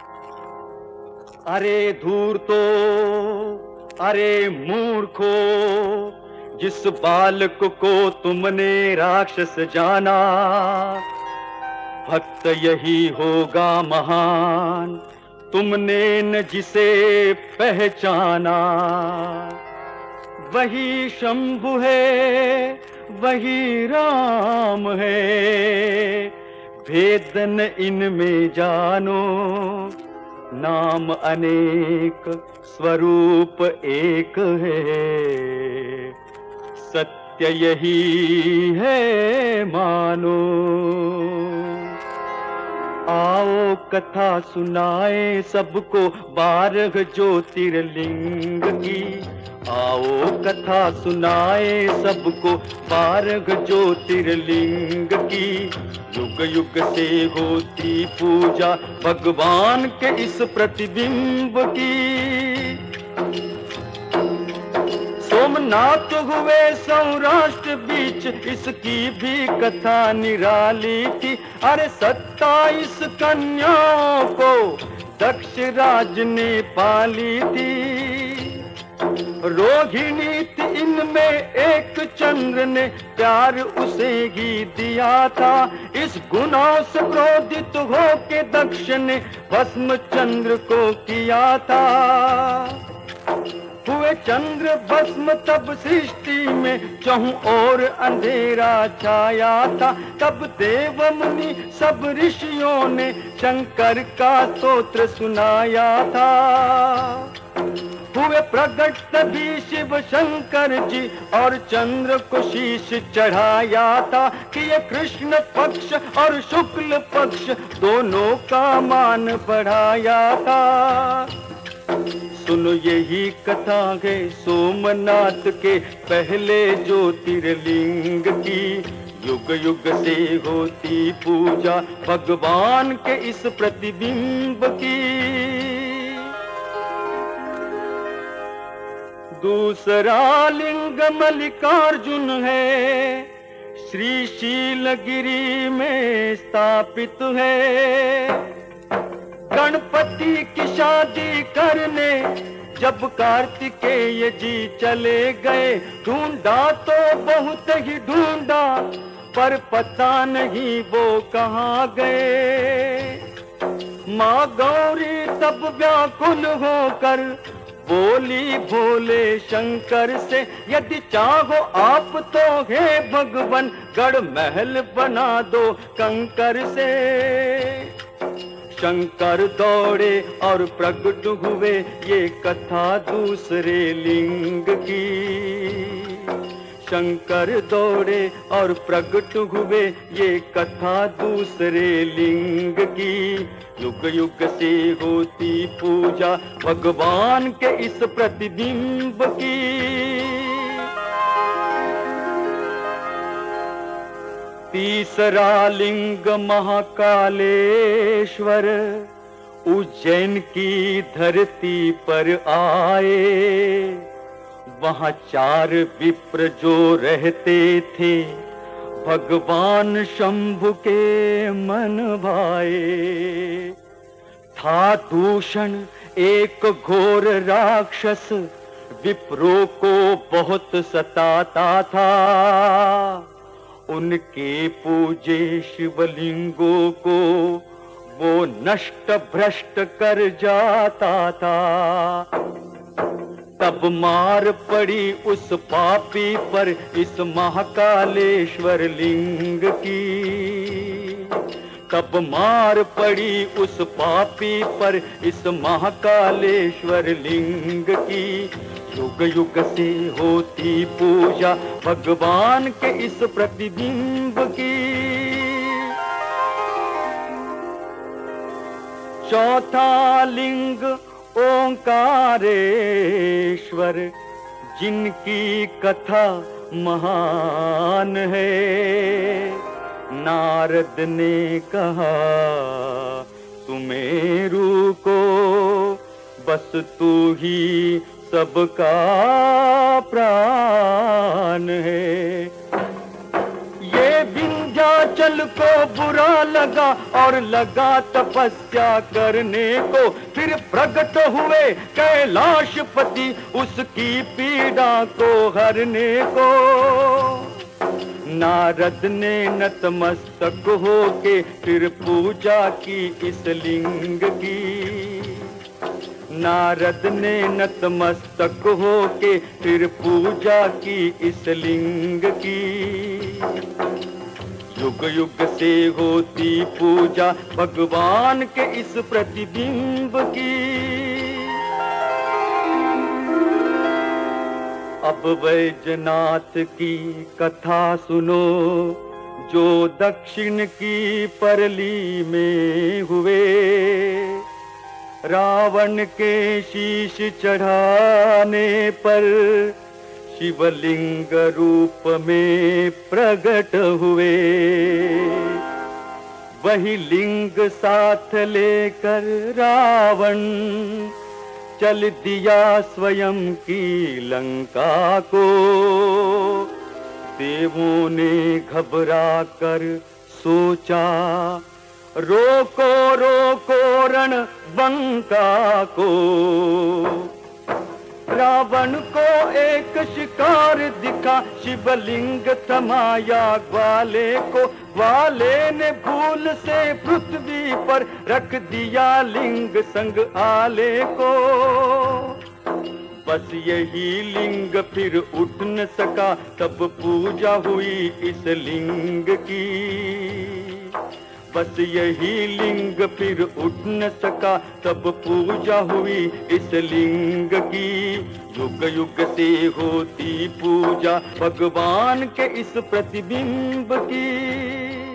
अरे धूर्तो, अरे मूर्खो, जिस बालक को तुमने राक्षस जाना, भक्त यही होगा महान, तुमने न जिसे पहचाना। वही शंभु है, वही राम है, भेद न इनमें जानो, नाम अनेक स्वरूप एक है, सत्य यही है मानो। आओ कथा सुनाए सबको 12 ज्योतिर्लिंग की, आओ कथा सुनाए सबको 12 ज्योतिर्लिंग की। युग युग से होती पूजा भगवान के इस प्रतिबिंब की। सोमनाथ हुए सौराष्ट्र बीच, इसकी भी कथा निराली थी। अरे 27 कन्याओं को दक्ष राज ने पाली थी। रोहिणी थी इनमें एक, चंद्र ने प्यार उसे ही दिया था। इस गुनाह से क्रोधित होके दक्ष ने भस्म चंद्र को किया था। हुए चंद्र भस्म तब सृष्टि में चहुं ओर अंधेरा छाया था। तब देव मुनि सब ऋषियों ने शंकर का स्तोत्र सुनाया था। हुए प्रकट तभी शिव शंकर जी और चंद्र को शीश चढ़ाया था कि ये कृष्ण पक्ष और शुक्ल पक्ष दोनों का मान बढ़ाया था। सुनो यही कथा है सोमनाथ के पहले ज्योतिर्लिंग की। युग युग से होती पूजा भगवान के इस प्रतिबिंब की। दूसरा लिंग मल्लिकार्जुन है, श्रीशीलगिरी में स्थापित है। गणपति की शादी करने जब कार्तिकेय जी चले गए, ढूंढा तो बहुत ही ढूंढा, पर पता नहीं वो कहाँ गए। माँ गौरी तब व्याकुल होकर बोली भोले शंकर से, यदि चाहो आप तो हे भगवान गढ़ महल बना दो कंकर से। शंकर दौड़े और प्रकट हुए, ये कथा दूसरे लिंग की। शंकर दौड़े और प्रकट हुए, ये कथा दूसरे लिंग की। युग युग से होती पूजा भगवान के इस प्रतिबिंब की। तीसरा लिंग महाकालेश्वर उज्जैन की धरती पर आए। वहाँ 4 विप्र जो रहते थे, भगवान शंभु के मन भाए। था दूषण एक घोर राक्षस, विप्रों को बहुत सताता था। उनके पूजे शिवलिंगों को वो नष्ट भ्रष्ट कर जाता था। तब मार पड़ी उस पापी पर इस महाकालेश्वर लिंग की। तब मार पड़ी उस पापी पर इस महाकालेश्वर लिंग की। युग युग से होती पूजा भगवान के इस प्रतिबिंब की। चौथा लिंग ओंकारेश्वर, जिनकी कथा महान है। नारद ने कहा सुमेरु को, बस तू ही सबका प्राण है। ये विंध्याचल जल को बुरा लगा और लगा तपस्या करने को। फिर प्रकट हुए कैलाशपति उसकी पीड़ा को हरने को। नारद ने नतमस्तक होके फिर पूजा की इस लिंग की। नारद ने नतमस्तक होके फिर पूजा की इस लिंग की। युग युग से होती पूजा भगवान के इस प्रतिबिंब की। अब बैजनाथ की कथा सुनो जो दक्षिण की परली में हुए। रावण के शीश चढ़ाने पर शिवलिंग रूप में प्रकट हुए। वही लिंग साथ लेकर रावण चल दिया स्वयं की लंका को। देवों ने घबरा कर सोचा रोको रोको रणबंका को। रावण को एक शिकार दिखा शिवलिंग थमाया ग्वाले को। ग्वाले ने भूल से पृथ्वी पर रख दिया लिंग संग आले को। बस यही लिंग फिर उठ न सका तब पूजा हुई इस लिंग की। बस यही लिंग फिर उठ न सका तब पूजा हुई इस लिंग की। युग युग से होती पूजा भगवान के इस प्रतिबिंब की।